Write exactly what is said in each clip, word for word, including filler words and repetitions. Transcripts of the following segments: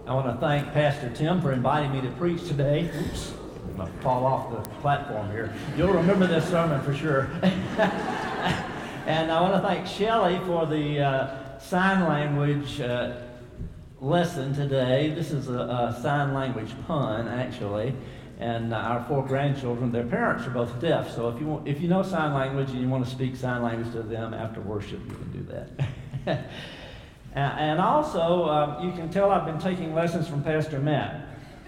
I want to thank Pastor Tim for inviting me to preach today. Oops, I'm going to fall off the platform here. You'll remember this sermon for sure. And I want to thank Shelley for the uh, sign language uh, lesson today. This is a, a sign language pun, actually. And our four grandchildren, their parents are both deaf. So if you want, if you know sign language and you want to speak sign language to them after worship, you can do that. And also, uh, you can tell I've been taking lessons from Pastor Matt.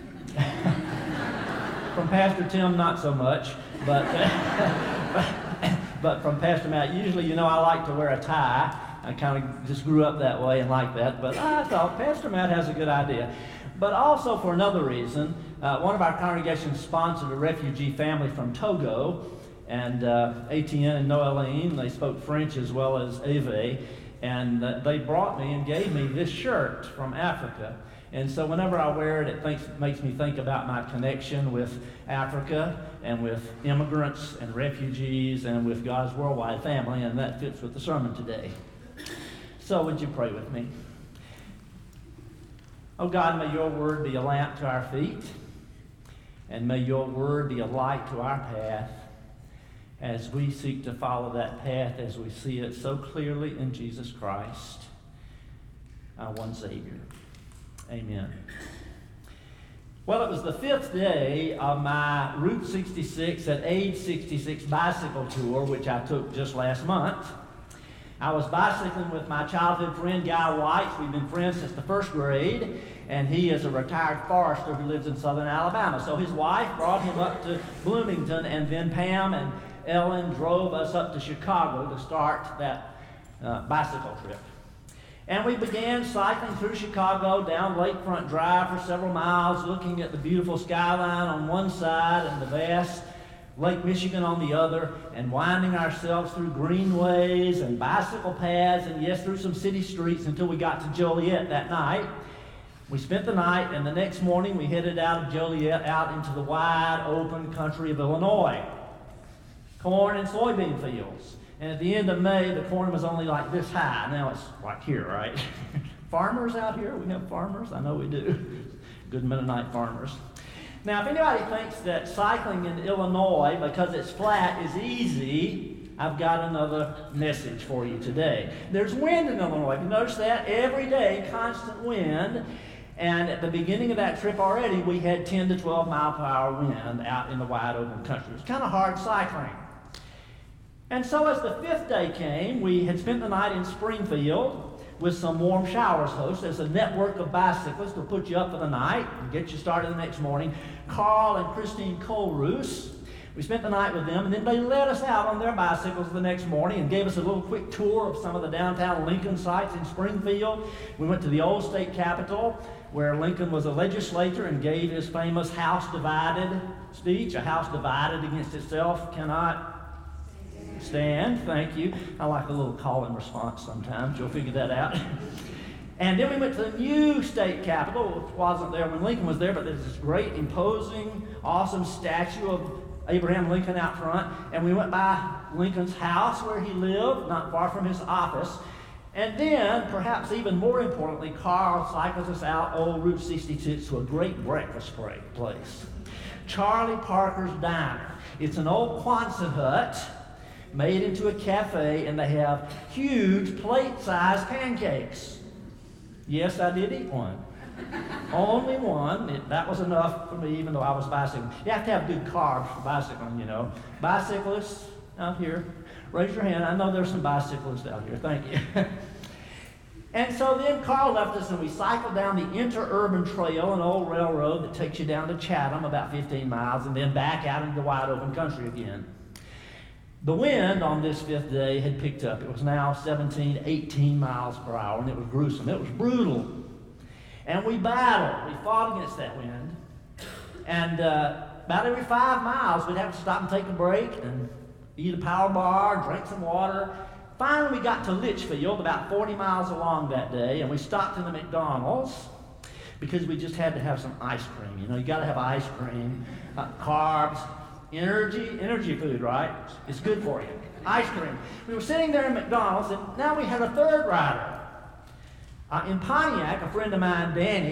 From Pastor Tim, not so much, but, but from Pastor Matt. Usually, you know, I like to wear a tie. I kind of just grew up that way and like that. But I thought Pastor Matt has a good idea. But also for another reason, uh, one of our congregations sponsored a refugee family from Togo, and uh, Etienne and Noeline, they spoke French as well as Eve. And uh, they brought me and gave me this shirt from Africa. And so whenever I wear it, it thinks, makes me think about my connection with Africa and with immigrants and refugees and with God's worldwide family, and that fits with the sermon today. So would you pray with me? Oh God, may your word be a lamp to our feet, and may your word be a light to our path, as we seek to follow that path as we see it so clearly in Jesus Christ, our one Savior. Amen. Well, it was the fifth day of my Route sixty-six at Age sixty-six bicycle tour, which I took just last month. I was bicycling with my childhood friend, Guy White. We've been friends since the first grade, and he is a retired forester who lives in southern Alabama. So his wife brought him up to Bloomington, and then Pam and Ellen drove us up to Chicago to start that uh, bicycle trip. And we began cycling through Chicago down Lakefront Drive for several miles, looking at the beautiful skyline on one side and the vast Lake Michigan on the other, and winding ourselves through greenways and bicycle paths, and yes, through some city streets until we got to Joliet that night. We spent the night, and the next morning we headed out of Joliet out into the wide open country of Illinois. Corn and soybean fields. And at the end of May, the corn was only like this high. Now it's like here, right? Farmers out here? We have farmers? I know we do. Good Mennonite farmers. Now, if anybody thinks that cycling in Illinois, because it's flat, is easy, I've got another message for you today. There's wind in Illinois. If you notice that, every day, constant wind. And at the beginning of that trip already, we had ten to twelve mile per hour wind out in the wide open country. It was kind of hard cycling. And so as the fifth day came, we had spent the night in Springfield with some warm showers hosts. There's a network of bicyclists who'll put you up for the night and get you started the next morning. Carl and Christine Colroos. We spent the night with them, and then they led us out on their bicycles the next morning and gave us a little quick tour of some of the downtown Lincoln sites in Springfield. We went to the old state capitol, where Lincoln was a legislator and gave his famous House Divided speech. A house divided against itself cannot stand. Thank you. I like a little call and response sometimes. You'll figure that out. And then we went to the new state capitol, which wasn't there when Lincoln was there, but there's this great, imposing, awesome statue of Abraham Lincoln out front. And we went by Lincoln's house where he lived, not far from his office. And then, perhaps even more importantly, Carl cycles us out old Route sixty-six to a great breakfast place. Charlie Parker's Diner. It's an old Quonset hut made into a cafe, and they have huge plate-sized pancakes. Yes, I did eat one. Only one. It, that was enough for me, even though I was bicycling. You have to have good carbs for bicycling, you know. Bicyclists out here, raise your hand. I know there's some bicyclists out here. Thank you. And so then Carl left us, and we cycled down the interurban trail, an old railroad that takes you down to Chatham, about fifteen miles, and then back out into the wide open country again. The wind on this fifth day had picked up. It was now seventeen, eighteen miles per hour, and it was gruesome. It was brutal. And we battled. We fought against that wind. And uh, about every five miles, we'd have to stop and take a break and eat a power bar, drink some water. Finally, we got to Litchfield, about forty miles along that day, and we stopped in the McDonald's because we just had to have some ice cream. You know, you got to have ice cream, uh, carbs, energy, energy food, right? It's good for you. Ice cream. We were sitting there in McDonald's, and now we had a third rider. Uh, in Pontiac, a friend of mine, Danny,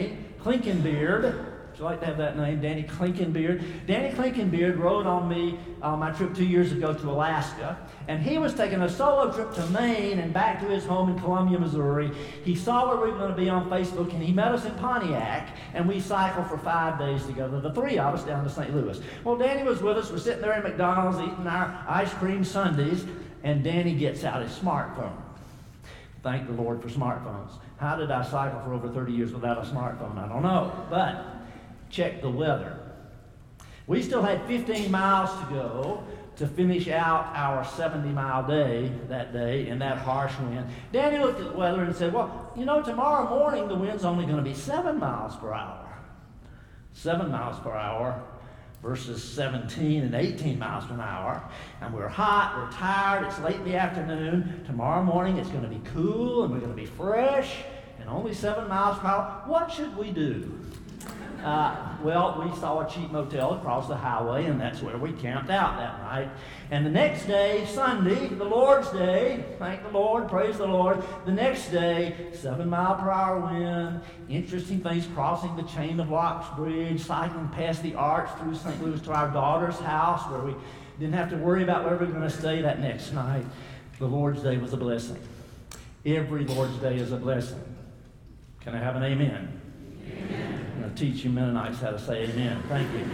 Clinkenbeard. Would you like to have that name, Danny Clinkenbeard? Danny Clinkenbeard rode on me on my trip two years ago to Alaska, and he was taking a solo trip to Maine and back to his home in Columbia, Missouri. He saw where we were going to be on Facebook, and he met us in Pontiac, and we cycled for five days together, the three of us, down to Saint Louis. Well, Danny was with us. We're sitting there at McDonald's eating our ice cream sundaes, and Danny gets out his smartphone. Thank the Lord for smartphones. How did I cycle for over thirty years without a smartphone? I don't know, but check the weather. We still had fifteen miles to go to finish out our seventy mile day that day in that harsh wind. Danny looked at the weather and said, well, you know, tomorrow morning the wind's only going to be seven miles per hour. seven miles per hour versus seventeen and eighteen miles an hour. And we're hot, we're tired, it's late in the afternoon. Tomorrow morning it's going to be cool and we're going to be fresh and only seven miles per hour. What should we do? Uh, well, we saw a cheap motel across the highway, and that's where we camped out that night. And the next day, Sunday, the Lord's Day, thank the Lord, praise the Lord. The next day, seven mile per hour wind, interesting things, crossing the Chain of Locks Bridge, cycling past the arch through Saint Louis to our daughter's house, where we didn't have to worry about where we were going to stay that next night. The Lord's Day was a blessing. Every Lord's Day is a blessing. Can I have an amen? Amen. I'm going to teach you Mennonites how to say amen. Thank you.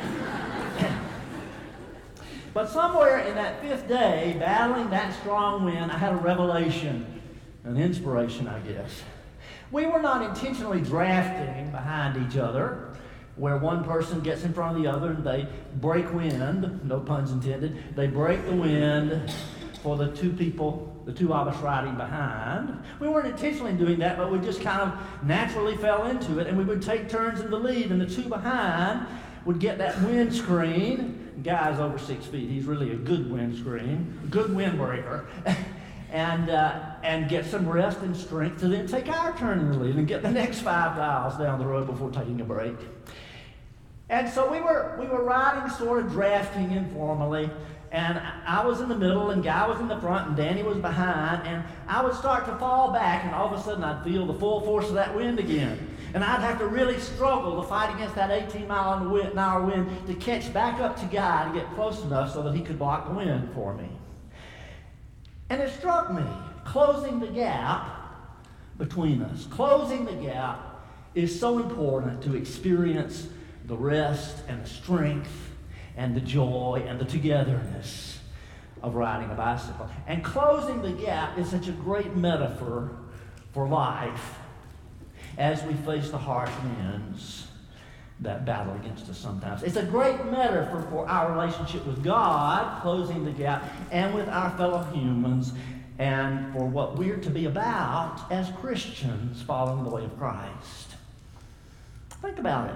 But somewhere in that fifth day, battling that strong wind, I had a revelation, an inspiration, I guess. We were not intentionally drafting behind each other, where one person gets in front of the other and they break wind, no puns intended. They break the wind for the two people, the two of us riding behind. We weren't intentionally doing that, but we just kind of naturally fell into it, and we would take turns in the lead, and the two behind would get that windscreen. The guy's over six feet. He's really a good windscreen, a good windbreaker, and uh, and get some rest and strength to then take our turn in the lead and get the next five miles down the road before taking a break. And so we were we were riding, sort of drafting informally. And I was in the middle, and Guy was in the front, and Danny was behind, and I would start to fall back, and all of a sudden I'd feel the full force of that wind again. And I'd have to really struggle to fight against that eighteen mile an hour wind to catch back up to Guy and get close enough so that he could block the wind for me. And it struck me, closing the gap between us, closing the gap is so important to experience the rest and the strength and the joy and the togetherness of riding a bicycle. And closing the gap is such a great metaphor for life as we face the harsh winds that battle against us sometimes. It's a great metaphor for our relationship with God, closing the gap, and with our fellow humans, and for what we're to be about as Christians following the way of Christ. Think about it.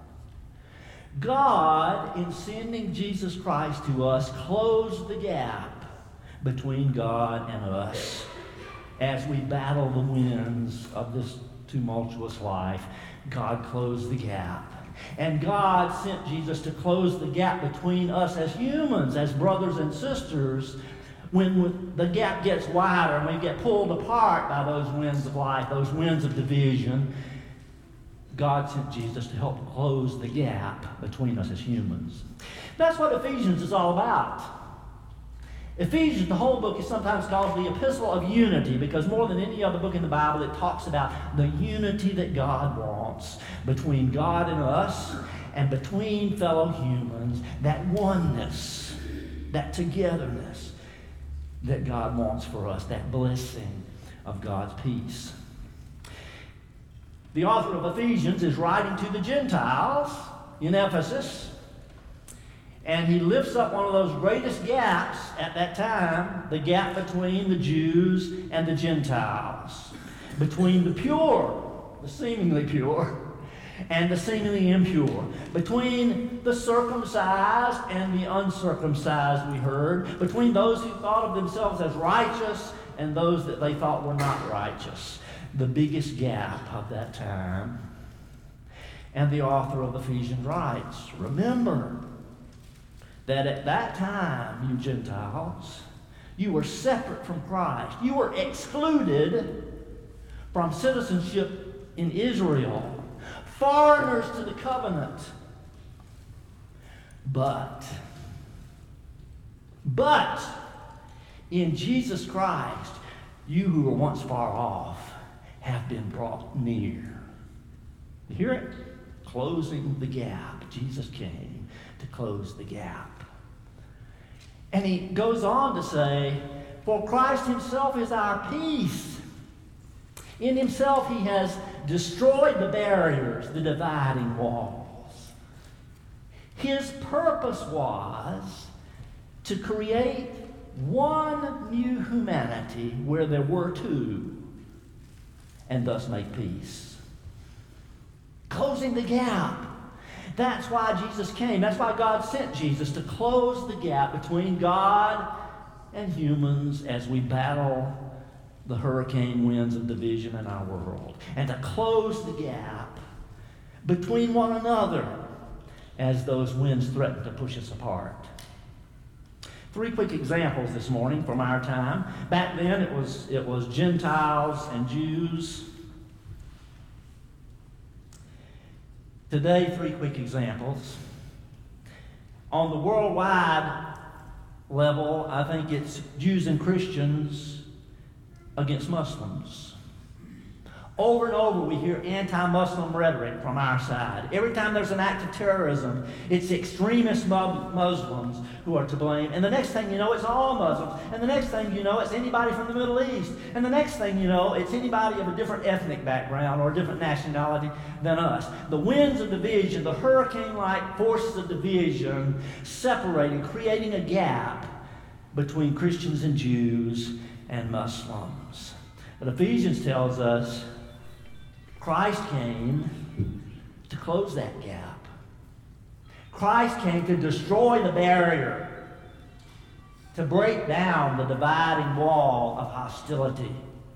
God, in sending Jesus Christ to us, closed the gap between God and us as we battle the winds of this tumultuous life. God closed the gap. And God sent Jesus to close the gap between us as humans, as brothers and sisters, when the gap gets wider and we get pulled apart by those winds of life, those winds of division. God sent Jesus to help close the gap between us as humans. That's what Ephesians is all about. Ephesians, the whole book, is sometimes called the Epistle of Unity, because more than any other book in the Bible, it talks about the unity that God wants between God and us and between fellow humans, that oneness, that togetherness that God wants for us, that blessing of God's peace. The author of Ephesians is writing to the Gentiles in Ephesus, and he lifts up one of those greatest gaps at that time, the gap between the Jews and the Gentiles, between the pure, the seemingly pure, and the seemingly impure, between the circumcised and the uncircumcised, we heard, between those who thought of themselves as righteous and those that they thought were not righteous. The biggest gap of that time. And the author of Ephesians writes, remember that at that time, you Gentiles, you were separate from Christ. You were excluded from citizenship in Israel, foreigners to the covenant. But, but, in Jesus Christ, you who were once far off have been brought near. You hear it? Closing the gap. Jesus came to close the gap. And he goes on to say, for Christ himself is our peace. In himself he has destroyed the barriers, the dividing walls. His purpose was to create one new humanity where there were two, and thus make peace. Closing the gap. That's why Jesus came. That's why God sent Jesus, to close the gap between God and humans as we battle the hurricane winds of division in our world, and to close the gap between one another as those winds threaten to push us apart. Three quick examples this morning from our time. Back then it was, it was Gentiles and Jews. Today, three quick examples. On the worldwide level, I think it's Jews and Christians against Muslims. Over and over we hear anti-Muslim rhetoric from our side. Every time there's an act of terrorism, it's extremist Muslims who are to blame. And the next thing you know, it's all Muslims. And the next thing you know, it's anybody from the Middle East. And the next thing you know, it's anybody of a different ethnic background or a different nationality than us. The winds of division, the hurricane-like forces of division, separating, creating a gap between Christians and Jews and Muslims. But Ephesians tells us Christ came to close that gap. Christ came to destroy the barrier, to break down the dividing wall of hostility.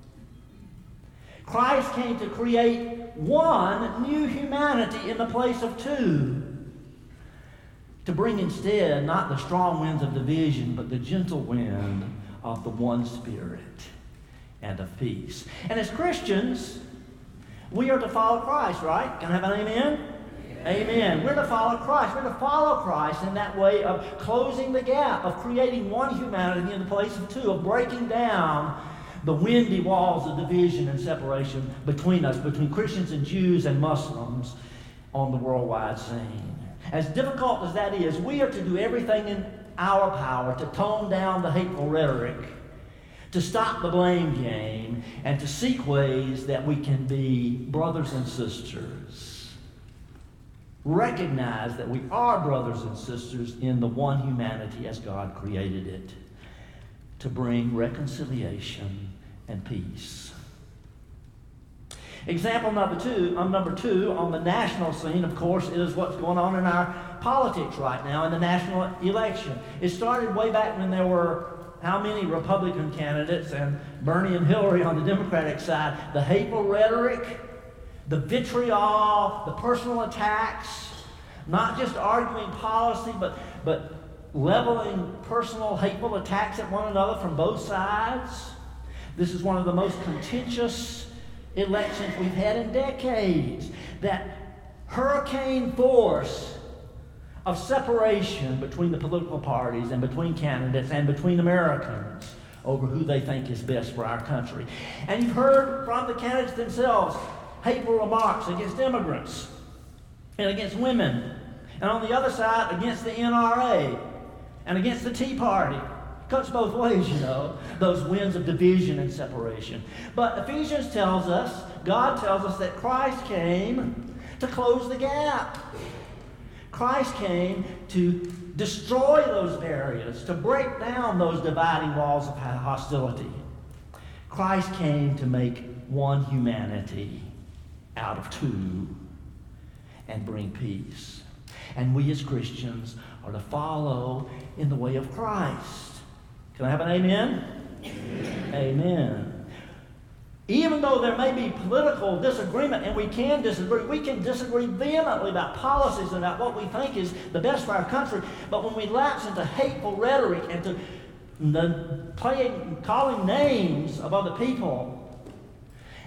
Christ came to create one new humanity in the place of two, to bring instead not the strong winds of division, but the gentle wind of the one Spirit and of peace. And as Christians, we are to follow Christ, right? Can I have an amen? Amen? Amen. We're to follow Christ. We're to follow Christ in that way of closing the gap, of creating one humanity in the place of two, of breaking down the windy walls of division and separation between us, between Christians and Jews and Muslims on the worldwide scene. As difficult as that is, we are to do everything in our power to tone down the hateful rhetoric, to stop the blame game, and to seek ways that we can be brothers and sisters. Recognize that we are brothers and sisters in the one humanity as God created it, to bring reconciliation and peace. Example number two, um, number two on the national scene, of course, is what's going on in our politics right now in the national election. It started way back when there were how many Republican candidates and Bernie and Hillary on the Democratic side. The hateful rhetoric, the vitriol, the personal attacks, not just arguing policy, but, but leveling personal hateful attacks at one another from both sides. This is one of the most contentious elections we've had in decades. That hurricane force of separation between the political parties and between candidates and between Americans over who they think is best for our country. And you've heard from the candidates themselves hateful remarks against immigrants and against women, and on the other side against the N R A and against the Tea Party. Cuts both ways, you know, those winds of division and separation. But Ephesians tells us, God tells us that Christ came to close the gap. Christ came to destroy those barriers, to break down those dividing walls of hostility. Christ came to make one humanity out of two and bring peace. And we as Christians are to follow in the way of Christ. Can I have an amen? Amen. Amen. Even though there may be political disagreement, and we can disagree, we can disagree vehemently about policies and about what we think is the best for our country, but when we lapse into hateful rhetoric and to the playing, calling names of other people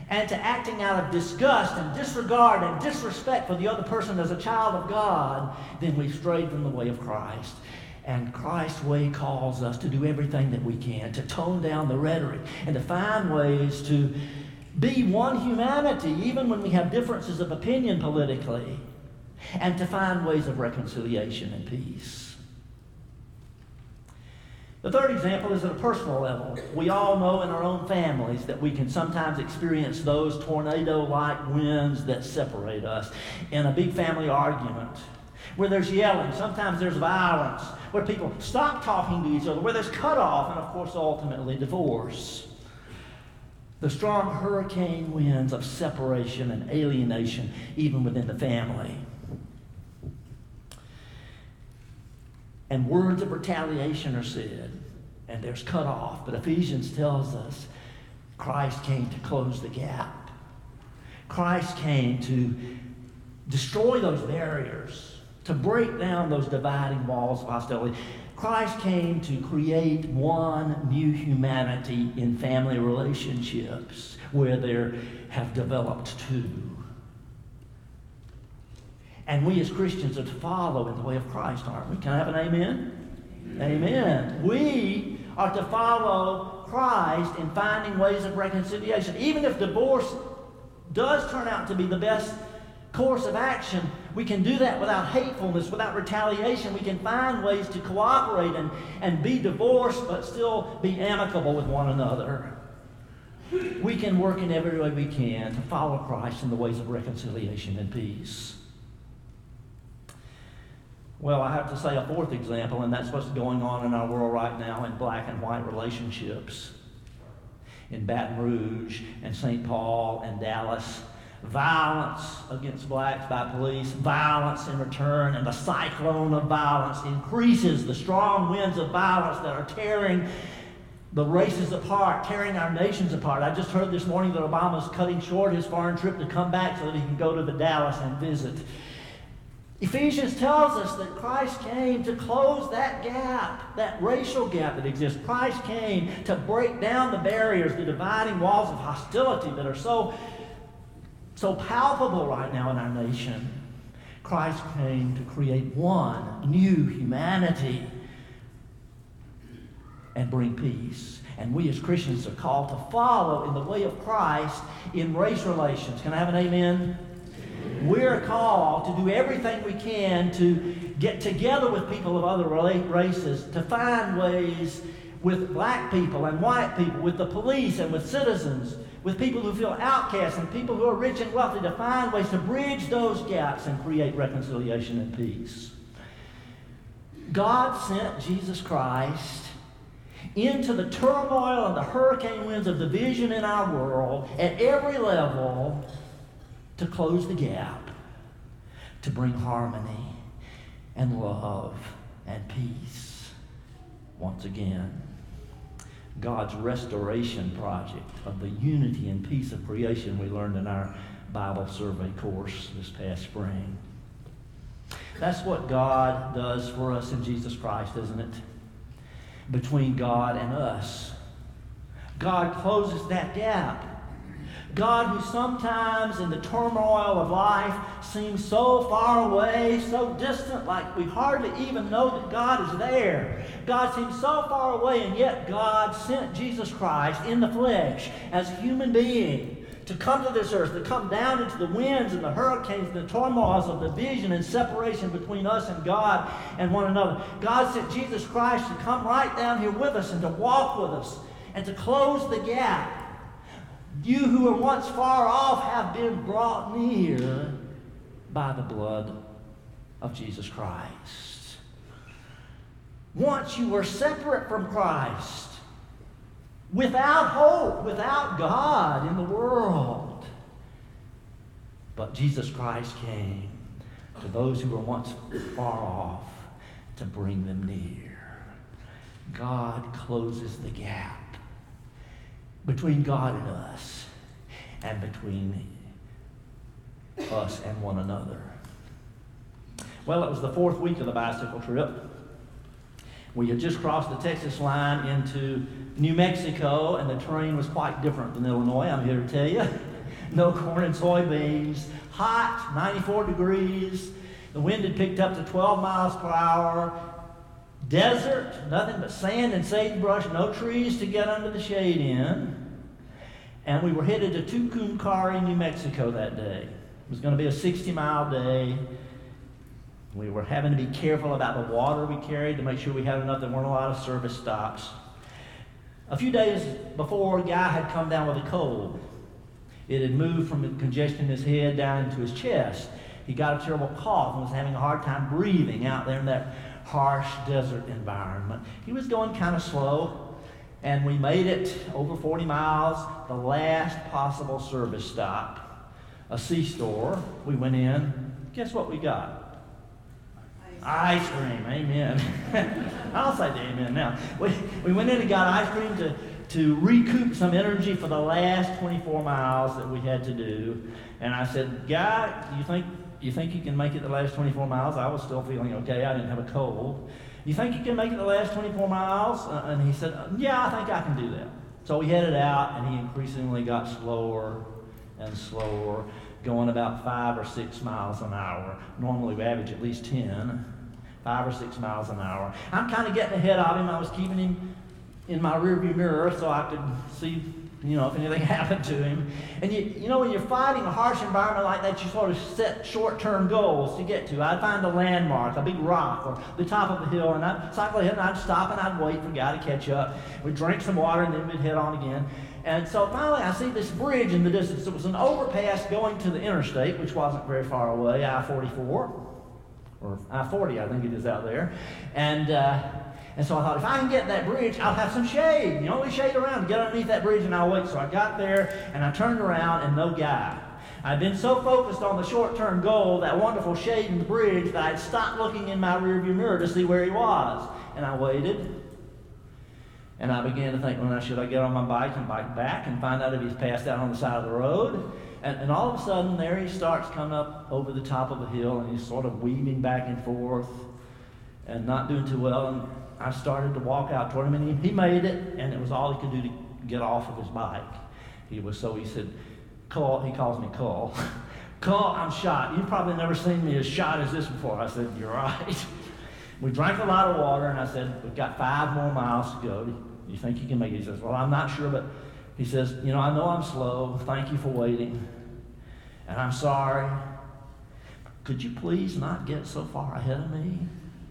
and to acting out of disgust and disregard and disrespect for the other person as a child of God, then we've strayed from the way of Christ. And Christ's way calls us to do everything that we can, to tone down the rhetoric and to find ways to be one humanity, even when we have differences of opinion politically, and to find ways of reconciliation and peace. The third example is at a personal level. We all know in our own families that we can sometimes experience those tornado-like winds that separate us in a big family argument, where there's yelling, sometimes there's violence, where people stop talking to each other, where there's cutoff, and of course ultimately divorce. The strong hurricane winds of separation and alienation even within the family. And words of retaliation are said, and there's cut off. But Ephesians tells us Christ came to close the gap. Christ came to destroy those barriers, to break down those dividing walls of hostility. Christ came to create one new humanity in family relationships where there have developed two. And we as Christians are to follow in the way of Christ, aren't we? Can I have an amen? Amen. Amen. We are to follow Christ in finding ways of reconciliation. Even if divorce does turn out to be the best course of action, we can do that without hatefulness, without retaliation. We can find ways to cooperate and, and be divorced, but still be amicable with one another. We can work in every way we can to follow Christ in the ways of reconciliation and peace. Well, I have to say a fourth example, and that's what's going on in our world right now in black and white relationships. In Baton Rouge and Saint Paul and Dallas, violence against blacks by police, violence in return, and the cyclone of violence increases, the strong winds of violence that are tearing the races apart, tearing our nations apart. I just heard this morning that Obama's cutting short his foreign trip to come back so that he can go to the Dallas and visit. Ephesians tells us that Christ came to close that gap, that racial gap that exists. Christ came to break down the barriers, the dividing walls of hostility that are so, so palpable right now in our nation. Christ came to create one new humanity and bring peace. And we as Christians are called to follow in the way of Christ in race relations. Can I have an amen? We're called to do everything we can to get together with people of other races, to find ways with black people and white people, with the police and with citizens, with people who feel outcast and people who are rich and wealthy, to find ways to bridge those gaps and create reconciliation and peace. God sent Jesus Christ into the turmoil and the hurricane winds of division in our world at every level to close the gap, to bring harmony and love and peace. Once again, God's restoration project of the unity and peace of creation we learned in our Bible survey course this past spring. That's what God does for us in Jesus Christ, isn't it? Between God and us. God closes that gap. God, who sometimes in the turmoil of life seems so far away, so distant, like we hardly even know that God is there. God seems so far away, and yet God sent Jesus Christ in the flesh as a human being to come to this earth, to come down into the winds and the hurricanes and the turmoils of division and separation between us and God and one another. God sent Jesus Christ to come right down here with us and to walk with us and to close the gap. You who were once far off have been brought near by the blood of Jesus Christ. Once you were separate from Christ, without hope, without God in the world. But Jesus Christ came to those who were once far off to bring them near. God closes the gap between God and us, and between us and one another. Well, it was the fourth week of the bicycle trip. We had just crossed the Texas line into New Mexico, and the terrain was quite different than Illinois, I'm here to tell you. no corn and soybeans, hot, ninety-four degrees. The wind had picked up to twelve miles per hour. Desert, nothing but sand and sagebrush, no trees to get under the shade in. And we were headed to Tucumcari, New Mexico that day. It was going to be a sixty-mile day. We were having to be careful about the water we carried to make sure we had enough. There weren't a lot of service stops. A few days before, a guy had come down with a cold. It had moved from congestion in his head down into his chest. He got a terrible cough and was having a hard time breathing out there in that harsh desert environment. He was going kind of slow, and we made it over forty miles, the last possible service stop, a C-store. We went in. Guess what we got? Ice cream, amen. I'll say the amen now. We, we went in and got ice cream to, to recoup some energy for the last twenty-four miles that we had to do. And I said, Guy, you think you think you can make it the last twenty-four miles? I was still feeling okay. I didn't have a cold. You think you can make it the last twenty-four miles? Uh, and he said, yeah, I think I can do that. So we headed out, and he increasingly got slower and slower, going about five or six miles an hour. Normally we average at least ten, five or six miles an hour. I'm kind of getting ahead of him. I was keeping him in my rearview mirror so I could see, you know, if anything happened to him. And you, you know, when you're fighting a harsh environment like that, you sort of set short-term goals to get to. I'd find a landmark, a big rock, or the top of a hill, and I'd cycle ahead, and I'd stop, and I'd wait for the guy to catch up. We'd drink some water, and then we'd head on again. And so finally I see this bridge in the distance. It was an overpass going to the interstate, which wasn't very far away, I forty-four, or I forty, I think it is out there. And uh, and so I thought, if I can get that bridge, I'll have some shade. The only shade around, to get underneath that bridge, and I'll wait. So I got there, and I turned around, and no guy. I'd been so focused on the short-term goal, that wonderful shade in the bridge, that I'd stopped looking in my rearview mirror to see where he was. And I waited. And I began to think, well, now should I get on my bike and bike back and find out if he's passed out on the side of the road? And, and all of a sudden, there he starts coming up over the top of the hill, and he's sort of weaving back and forth and not doing too well. And I started to walk out toward him, and he, he made it, and it was all he could do to get off of his bike. He was so, he said, Cole, he calls me Cole. Cole, I'm shot. You've probably never seen me as shot as this before. I said, you're right. We drank a lot of water, and I said, we've got five more miles to go. You think you can make it? He says, well, I'm not sure, but he says, you know, I know I'm slow. Thank you for waiting. And I'm sorry. Could you please not get so far ahead of me?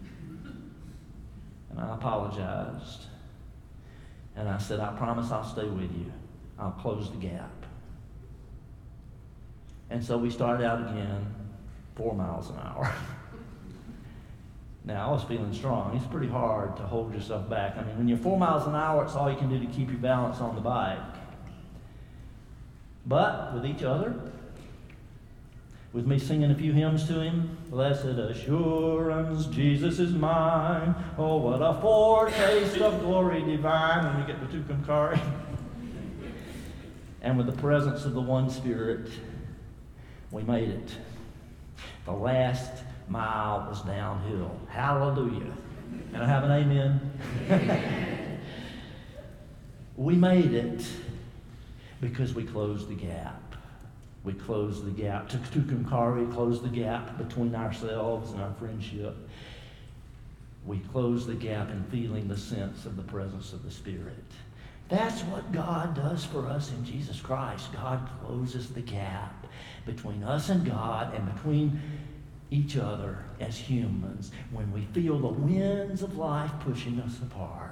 And I apologized. And I said, I promise I'll stay with you. I'll close the gap. And so we started out again, four miles an hour. Now, I was feeling strong. It's pretty hard to hold yourself back. I mean, when you're four miles an hour, it's all you can do to keep your balance on the bike. But with each other, with me singing a few hymns to him, blessed assurance, Jesus is mine. Oh, what a foretaste of glory divine, when we get to Tucumcari. And with the presence of the one Spirit, we made it. The last mile was downhill. Hallelujah. Can I have an amen? We made it because we closed the gap. We closed the gap. To Tucumcari, closed the gap between ourselves and our friendship. We closed the gap in feeling the sense of the presence of the Spirit. That's what God does for us in Jesus Christ. God closes the gap between us and God, and between each other as humans, when we feel the winds of life pushing us apart.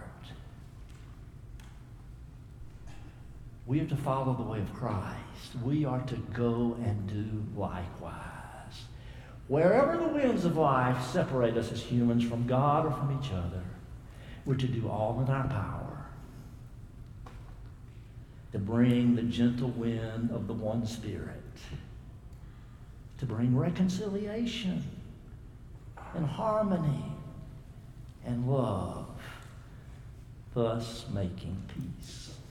We are to follow the way of Christ. We are to go and do likewise. Wherever the winds of life separate us as humans from God or from each other, we're to do all in our power to bring the gentle wind of the one Spirit, to bring reconciliation and harmony and love, thus making peace.